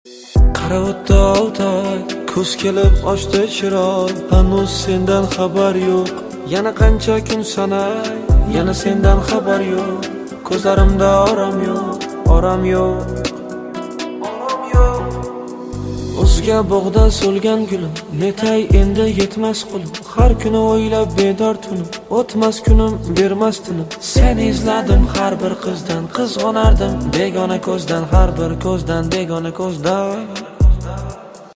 Qara o'tdi 6 oy, kuz kelib ochdi chiroy, hanuz sendan xabar yo'q. Yana qancha kun sanay, yana sendan xabar yo'q. Ko'zlarimda orom yo'q, orom yo'q. O'zga bog'da so'lgan gulim, netay endi yetmas qulim. Har kuni o'ylab bedor tunim, o'tmas kunim, bermas tinim. Sen izladim har bir qizdan, qizg'onardim begona ko'zdan, har bir ko'zdan, begona ko'zdan.